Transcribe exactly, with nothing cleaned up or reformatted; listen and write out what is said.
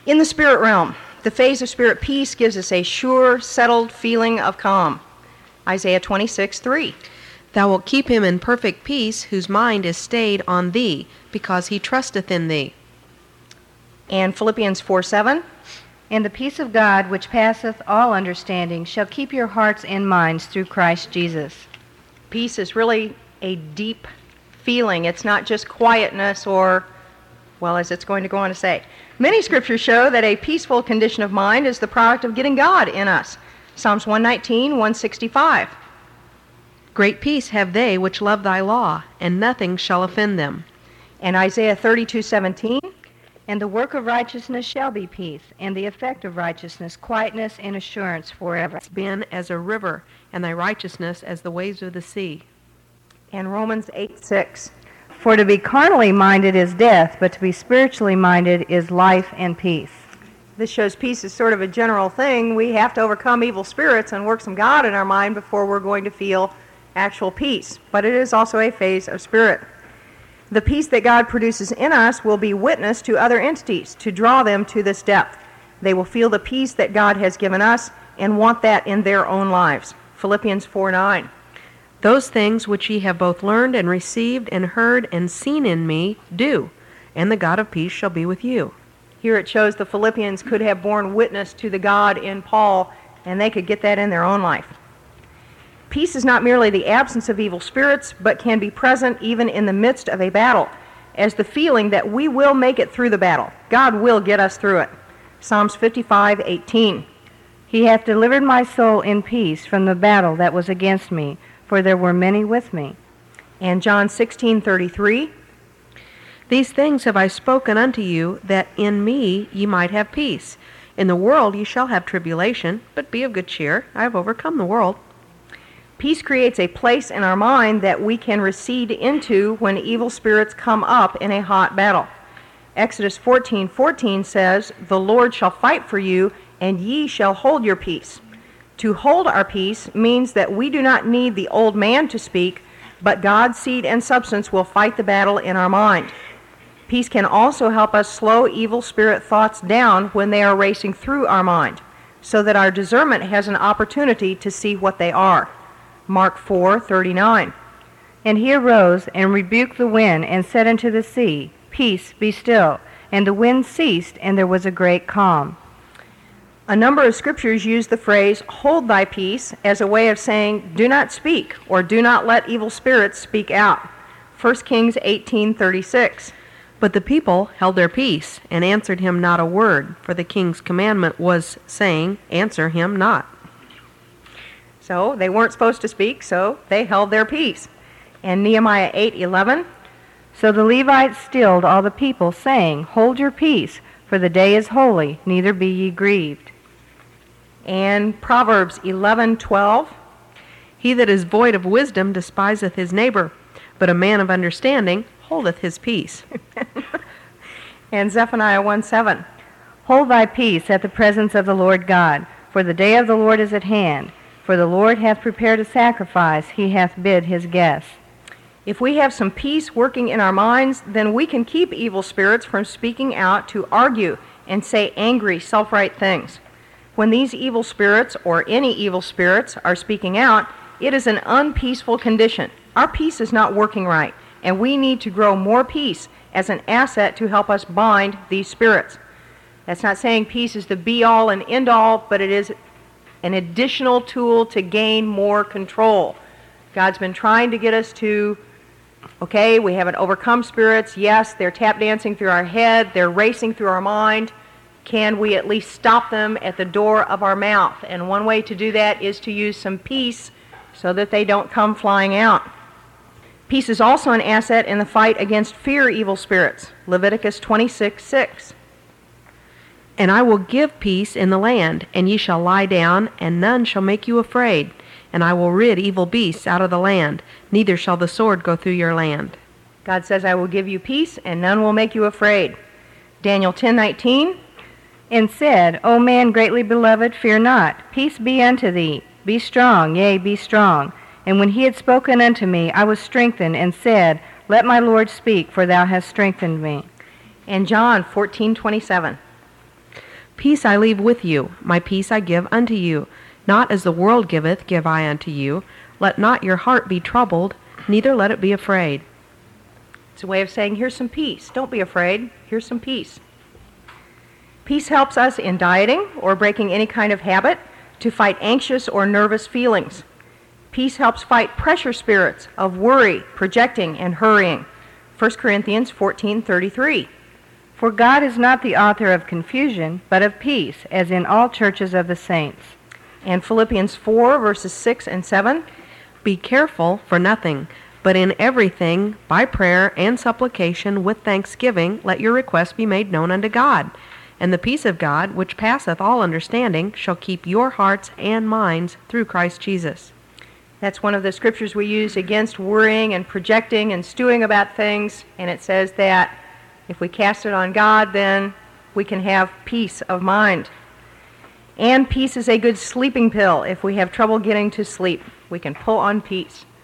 In the spirit realm, the phase of spirit peace gives us a sure, settled feeling of calm. Isaiah twenty-six, three. Thou wilt keep him in perfect peace, whose mind is stayed on thee, because he trusteth in thee. And Philippians four, seven. And the peace of God, which passeth all understanding, shall keep your hearts and minds through Christ Jesus. Peace is really a deep feeling. It's not just quietness or, well, as it's going to go on to say. Many scriptures show that a peaceful condition of mind is the product of getting God in us. Psalms one nineteen, one sixty-five. Great peace have they which love thy law, and nothing shall offend them. And Isaiah thirty-two, seventeen. And the work of righteousness shall be peace, and the effect of righteousness quietness and assurance forever. It's been as a river, and thy righteousness as the waves of the sea. And Romans eight, six. For to be carnally minded is death, but to be spiritually minded is life and peace. This shows peace is sort of a general thing. We have to overcome evil spirits and work some God in our mind before we're going to feel actual peace. But it is also a phase of spirit. The peace that God produces in us will be witness to other entities to draw them to this depth. They will feel the peace that God has given us and want that in their own lives. Philippians four, nine. Those things which ye have both learned and received and heard and seen in me, do, and the God of peace shall be with you. Here it shows the Philippians could have borne witness to the God in Paul, and they could get that in their own life. Peace is not merely the absence of evil spirits, but can be present even in the midst of a battle, as the feeling that we will make it through the battle. God will get us through it. Psalms fifty-five, eighteen. He hath delivered my soul in peace from the battle that was against me, for there were many with me. And John sixteen, thirty-three. These things have I spoken unto you, that in me ye might have peace. In the world ye shall have tribulation, but be of good cheer. I have overcome the world. Peace creates a place in our mind that we can recede into when evil spirits come up in a hot battle. Exodus fourteen, fourteen says, The Lord shall fight for you, and ye shall hold your peace. To hold our peace means that we do not need the old man to speak, but God's seed and substance will fight the battle in our mind. Peace can also help us slow evil spirit thoughts down when they are racing through our mind, so that our discernment has an opportunity to see what they are. Mark four, thirty-nine. And he arose and rebuked the wind and said unto the sea, Peace, be still. And the wind ceased, and there was a great calm. A number of scriptures use the phrase, hold thy peace, as a way of saying, do not speak, or do not let evil spirits speak out. First Kings eighteen, thirty-six. But the people held their peace, and answered him not a word, for the king's commandment was, saying, Answer him not. So they weren't supposed to speak, so they held their peace. And Nehemiah eight, eleven. So the Levites stilled all the people, saying, Hold your peace, for the day is holy, neither be ye grieved. And Proverbs eleven, twelve. He that is void of wisdom despiseth his neighbor, but a man of understanding holdeth his peace. And Zephaniah one, seven. Hold thy peace at the presence of the Lord God, for the day of the Lord is at hand. For the Lord hath prepared a sacrifice, he hath bid his guests. If we have some peace working in our minds, then we can keep evil spirits from speaking out to argue and say angry, self-right things. When these evil spirits, or any evil spirits, are speaking out, it is an unpeaceful condition. Our peace is not working right, and we need to grow more peace as an asset to help us bind these spirits. That's not saying peace is the be-all and end-all, but it is an additional tool to gain more control. God's been trying to get us to, okay, we haven't overcome spirits. Yes, they're tap dancing through our head. They're racing through our mind. Can we at least stop them at the door of our mouth? And one way to do that is to use some peace so that they don't come flying out. Peace is also an asset in the fight against fear evil spirits. Leviticus twenty-six, six. And I will give peace in the land, and ye shall lie down, and none shall make you afraid. And I will rid evil beasts out of the land, neither shall the sword go through your land. God says, I will give you peace, and none will make you afraid. Daniel ten, nineteen. And said, O man greatly beloved, fear not. Peace be unto thee. Be strong, yea, be strong. And when he had spoken unto me, I was strengthened, and said, Let my Lord speak, for thou hast strengthened me. And John fourteen, twenty-seven. Peace I leave with you, my peace I give unto you. Not as the world giveth, give I unto you. Let not your heart be troubled, neither let it be afraid. It's a way of saying, here's some peace. Don't be afraid. Here's some peace. Peace helps us in dieting or breaking any kind of habit to fight anxious or nervous feelings. Peace helps fight pressure spirits of worry, projecting, and hurrying. First Corinthians fourteen thirty-three. For God is not the author of confusion, but of peace, as in all churches of the saints. And Philippians four, verses six and seven. Be careful for nothing, but in everything, by prayer and supplication with thanksgiving, let your requests be made known unto God. And the peace of God, which passeth all understanding, shall keep your hearts and minds through Christ Jesus. That's one of the scriptures we use against worrying and projecting and stewing about things. And it says that if we cast it on God, then we can have peace of mind. And peace is a good sleeping pill. If we have trouble getting to sleep, we can pull on peace.